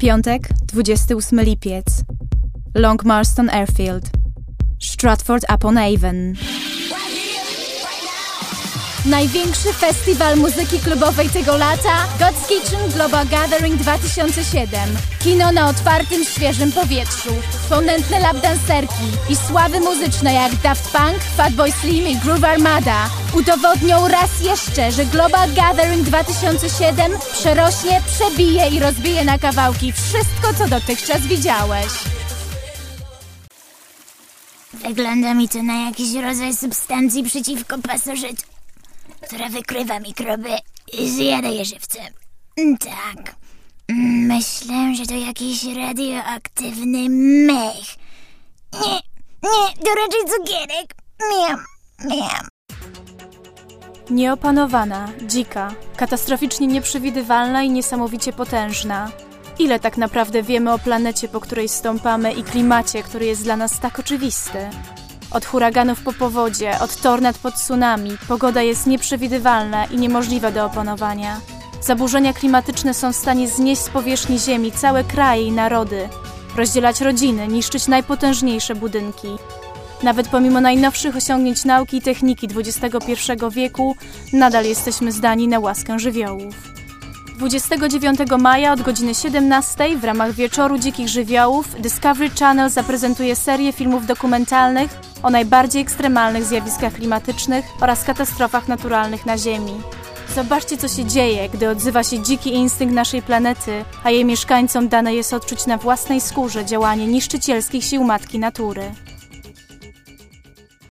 Piątek, 28 lipiec. Long Marston Airfield, Stratford-upon-Avon. Największy festiwal muzyki klubowej tego lata God's Kitchen Global Gathering 2007. Kino na otwartym, świeżym powietrzu. Ponętne lapdancerki i sławy muzyczne jak Daft Punk, Fatboy Slim i Groove Armada udowodnią raz jeszcze, że Global Gathering 2007 przerośnie, przebije i rozbije na kawałki wszystko, co dotychczas widziałeś. Wygląda mi to na jakiś rodzaj substancji przeciwko pasożytom, która wykrywa mikroby i zjada je żywcem. Tak. Myślę, że to jakiś radioaktywny mech. Nie, to raczej cukierek. Miam. Nieopanowana, dzika, katastroficznie nieprzewidywalna i niesamowicie potężna. Ile tak naprawdę wiemy o planecie, po której stąpamy i klimacie, który jest dla nas tak oczywisty? Od huraganów po powodzie, od tornad po tsunami, pogoda jest nieprzewidywalna i niemożliwa do opanowania. Zaburzenia klimatyczne są w stanie znieść z powierzchni Ziemi całe kraje i narody, rozdzielać rodziny, niszczyć najpotężniejsze budynki. Nawet pomimo najnowszych osiągnięć nauki i techniki XXI wieku, nadal jesteśmy zdani na łaskę żywiołów. 29 maja od godziny 17 w ramach Wieczoru Dzikich Żywiołów Discovery Channel zaprezentuje serię filmów dokumentalnych o najbardziej ekstremalnych zjawiskach klimatycznych oraz katastrofach naturalnych na Ziemi. Zobaczcie, co się dzieje, gdy odzywa się dziki instynkt naszej planety, a jej mieszkańcom dane jest odczuć na własnej skórze działanie niszczycielskich sił matki natury.